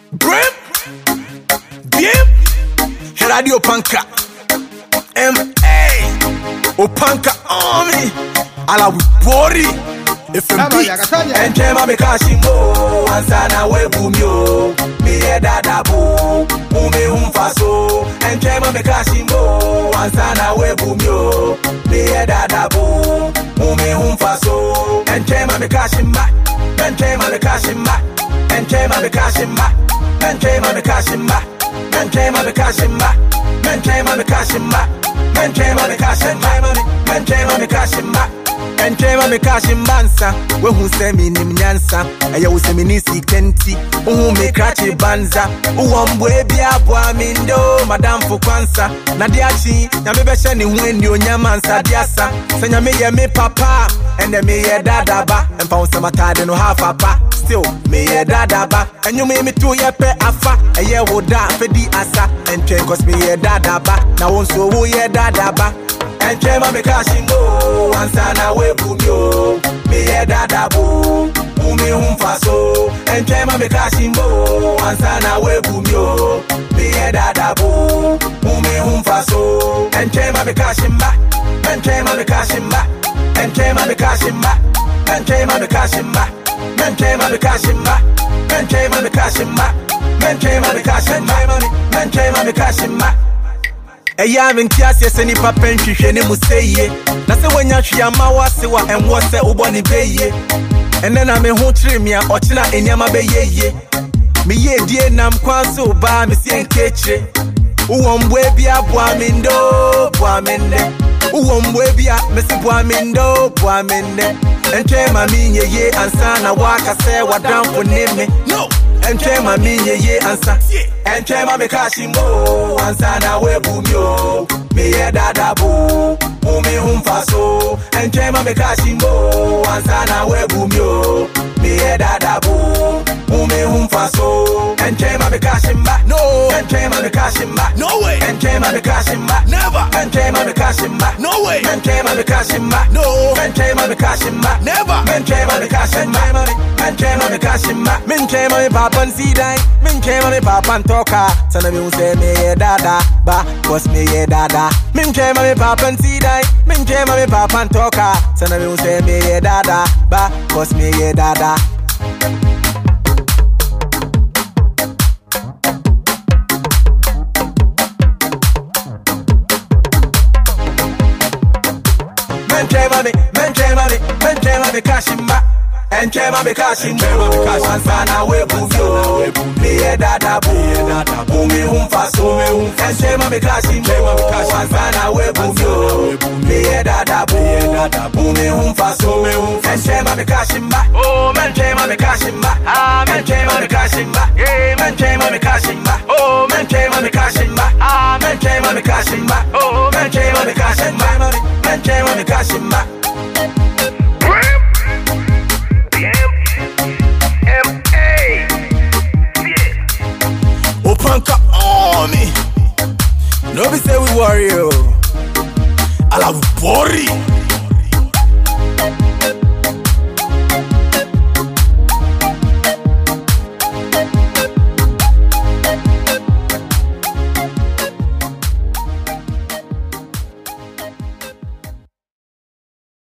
Brim, Bim, Radio Panka, M.A. Opanka Army, Ala Bori, FMB, and Jema Mekashimo, Ansana Webumio, Mie Dadabu, Ume Humfaso, and Jema Mekashimo, Ansana Webumio, Mie Dadabu, Ume Humfaso, and Jema Mekashima, and Jema Mekashima, and Jema Mekashima, and Jema Mekashima, and Jema Mekashima, and Jema Mekashima, and Jema Mekashima, and Jema Mekashima. Enchema mekashimbansa we hu semi ni mnyansa aya usemi ni sikenti uhu mekrachi banza uwambwe bia bwa mindo madam fu kwansa na diachi nyamebeshe ni hu ndi onyamansa diasa senya me ye me papa ende me ye dadaba empa usamatade no hafa pa still me ye dadaba enyu me tu ye pe afa eye woda fedi asa enchen cause me ye dadaba na wonso wo ye dadaba. Enchema mekashimo, ansana webumyo, miye dadabu, umi humfaso. Enchema mekashimo, ansana webumyo, miye dadabu, umi humfaso. Enchema mekashima, enchema mekashima, enchema mekashima, enchema mekashima, enchema mekashima, enchema mekashima, enchema mekashima, enchema mekashima. Eya mintias yeseni papen hwehwe museye na se wanya hwiama wasewa enwo se uboni beye ene na me ho trimia ochina eniama beyeye me ye die nam kwanso ba me sie nkechire uwombwe bia boa mindo boa menne uwombwe bia me se boa mindo boa menne enchema minye ye ansa na waka se wadamfo neme no enchema minye ye ansa enchema mekashimo ansana webumyo miye dadabu umi humfaso enchema mekashimo ansana webumyo miye dadabu umi humfaso enchema mekashima no enchema mekashima no way enchema mekashima never enchema mekashima no way enchema mekashima no enchema mekashima never enchema mekashima enchema mekashima minchema me papan sidai minchema me papan toka sana mi use me ye dada ba cause me ye dada minchema me papan sidai minchema me papan toka sana mi use me ye dada ba cause me ye dada. Menchema me kashima enchema me kashimo ansana webumyo miye dadabu umi humfaso enchema me kashimo ansana webumyo miye dadabu umi humfaso enchema me kashima oh menchema me kashima ah menchema me kashima yeah menchema me kashima oh menchema me kashima ah menchema me kashima oh menchema me kashima menchema me kashima. Opanka Army. No be say we worry. Ala Bori.